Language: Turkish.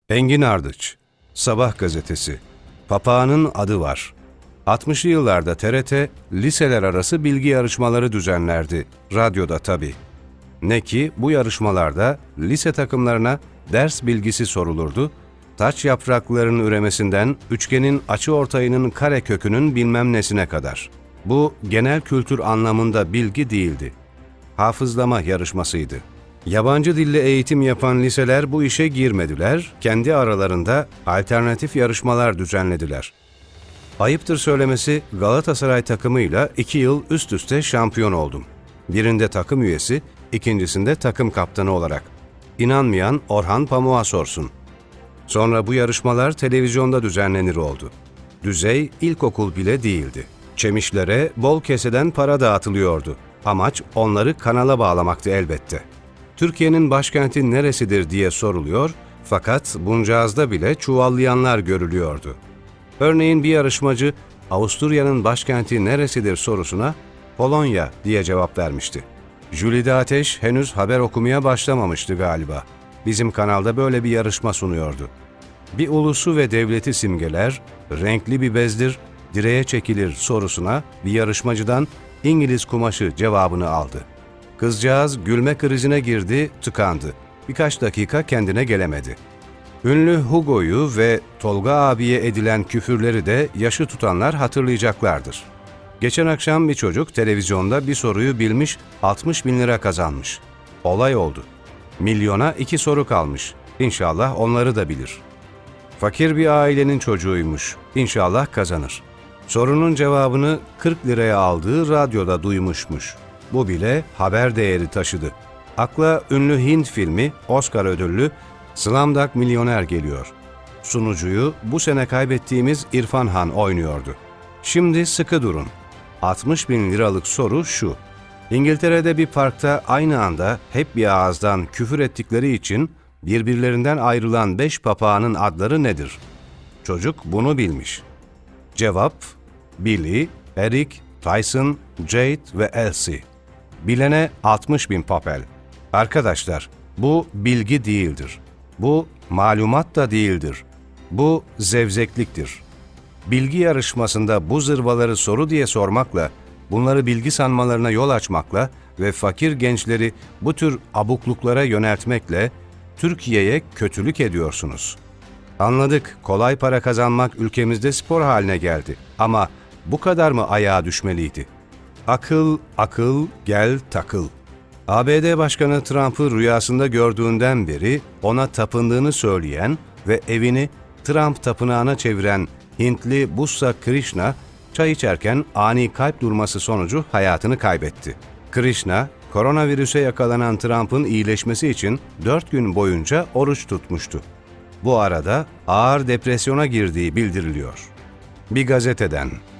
Engin Ardıç, Sabah gazetesi. Papağanın adı var. 60'lı yıllarda TRT, liseler arası bilgi yarışmaları düzenlerdi. Radyoda tabii. Ne ki bu yarışmalarda lise takımlarına ders bilgisi sorulurdu, taç yapraklarının üremesinden üçgenin açıortayının karekökünün bilmem nesine kadar. Bu genel kültür anlamında bilgi değildi. Hafızlama yarışmasıydı. Yabancı dille eğitim yapan liseler bu işe girmediler, kendi aralarında alternatif yarışmalar düzenlediler. Ayıptır söylemesi, Galatasaray takımıyla 2 yıl üst üste şampiyon oldum. Birinde takım üyesi, ikincisinde takım kaptanı olarak. İnanmayan Orhan Pamuk'a sorsun. Sonra bu yarışmalar televizyonda düzenlenir oldu. Düzey ilkokul bile değildi. Çemişlere bol keseden para dağıtılıyordu. Amaç onları kanala bağlamaktı elbette. Türkiye'nin başkenti neresidir diye soruluyor, fakat buncağızda bile çuvallayanlar görülüyordu. Örneğin bir yarışmacı, Avusturya'nın başkenti neresidir sorusuna Polonya diye cevap vermişti. Jülide Ateş henüz haber okumaya başlamamıştı galiba. Bizim kanalda böyle bir yarışma sunuyordu. Bir ulusu ve devleti simgeler, renkli bir bezdir, direğe çekilir sorusuna bir yarışmacıdan İngiliz kumaşı cevabını aldı. Kızcağız gülme krizine girdi, tıkandı. Birkaç dakika kendine gelemedi. Ünlü Hugo'yu ve Tolga abiye edilen küfürleri de yaşı tutanlar hatırlayacaklardır. Geçen akşam bir çocuk televizyonda bir soruyu bilmiş, 60 bin lira kazanmış. Olay oldu. Milyona 2 soru kalmış. İnşallah onları da bilir. Fakir bir ailenin çocuğuymuş. İnşallah kazanır. Sorunun cevabını 40 liraya aldığı radyoda duymuşmuş. Bu bile haber değeri taşıdı. Akla ünlü Hint filmi, Oscar ödüllü Slumdog Milyoner geliyor. Sunucuyu bu sene kaybettiğimiz İrfan Han oynuyordu. Şimdi sıkı durun. 60 bin liralık soru şu. İngiltere'de bir parkta aynı anda hep bir ağızdan küfür ettikleri için birbirlerinden ayrılan 5 papağanın adları nedir? Çocuk bunu bilmiş. Cevap: Billy, Eric, Tyson, Jade ve Elsie. Bilene 60 bin papel. Arkadaşlar, bu bilgi değildir. Bu malumat da değildir. Bu zevzekliktir. Bilgi yarışmasında bu zırvaları soru diye sormakla, bunları bilgi sanmalarına yol açmakla ve fakir gençleri bu tür abukluklara yöneltmekle Türkiye'ye kötülük ediyorsunuz. Anladık, kolay para kazanmak ülkemizde spor haline geldi. Ama bu kadar mı ayağa düşmeliydi? Akıl, akıl, gel takıl. ABD Başkanı Trump'ı rüyasında gördüğünden beri ona tapındığını söyleyen ve evini Trump tapınağına çeviren Hintli Bussa Krishna, çay içerken ani kalp durması sonucu hayatını kaybetti. Krishna, koronavirüse yakalanan Trump'ın iyileşmesi için 4 gün boyunca oruç tutmuştu. Bu arada ağır depresyona girdiği bildiriliyor. Bir gazeteden.